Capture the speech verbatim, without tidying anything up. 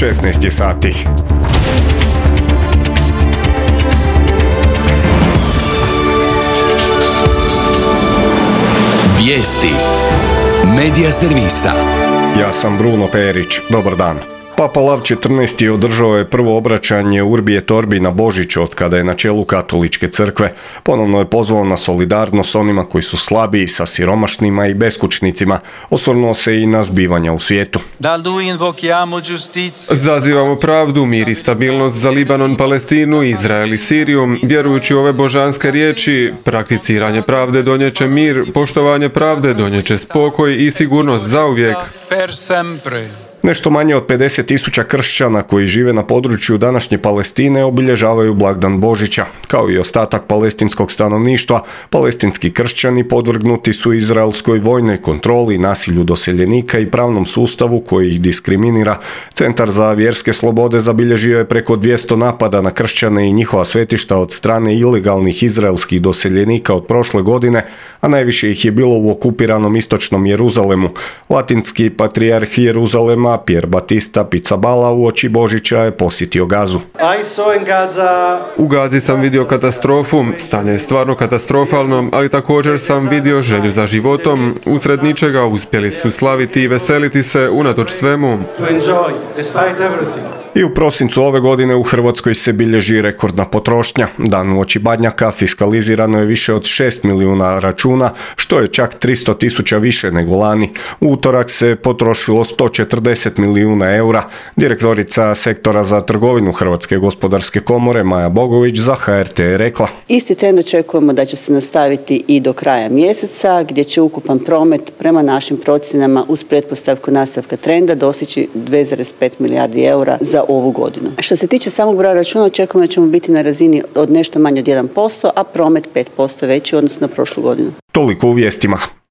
šesnaest je sati. Vijesti Medija servisa. Ja sam Bruno Perić. Dobar dan. Papa Lav četrnaesti. održao je prvo obraćanje Urbi et Orbi na Božić od kada je na čelu katoličke crkve. Ponovno je pozvao na solidarnost s onima koji su slabiji, sa siromašnima i beskućnicima. Osvrnuo se i na zbivanja u svijetu. Zazivamo pravdu, mir i stabilnost za Libanon, Palestinu, Izrael i Siriju. Vjerujući u ove božanske riječi, prakticiranje pravde donjeće mir, poštovanje pravde donjeće spokoj i sigurnost zauvijek. Nešto manje od pedeset tisuća kršćana koji žive na području današnje Palestine obilježavaju blagdan Božića. Kao i ostatak palestinskog stanovništva, palestinski kršćani podvrgnuti su izraelskoj vojnoj kontroli, nasilju doseljenika i pravnom sustavu koji ih diskriminira. Centar za vjerske slobode zabilježio je preko dvjesto napada na kršćane i njihova svetišta od strane ilegalnih izraelskih doseljenika od prošle godine, a najviše ih je bilo u okupiranom istočnom Jeruzalemu. Latinski patrijarh Jeruzalema Pier Batista Pizzaballa uoči Božića je posjetio Gazu. U Gazi sam vidio katastrofu, stanje je stvarno katastrofalno, ali također sam vidio želju za životom, usred ničega uspjeli su slaviti i veseliti se unatoč svemu. I u prosincu ove godine u Hrvatskoj se bilježi rekordna potrošnja. Dan uoči Badnjaka fiskalizirano je više od šest milijuna računa, što je čak tristo tisuća više nego lani. U utorak se potrošilo sto četrdeset milijuna eura. Direktorica sektora za trgovinu Hrvatske gospodarske komore Maja Bogović za H R T je rekla: Isti trend očekujemo da će se nastaviti i do kraja mjeseca, gdje će ukupan promet prema našim procjenama uz pretpostavku nastavka trenda dostići dvije zarez pet milijardi eura za ovu godinu. Što se tiče samog broja računa, očekujemo da ćemo biti na razini od nešto manje od jedan posto, a promet pet posto veći odnosno na prošlu godinu. Toliko u vijestima.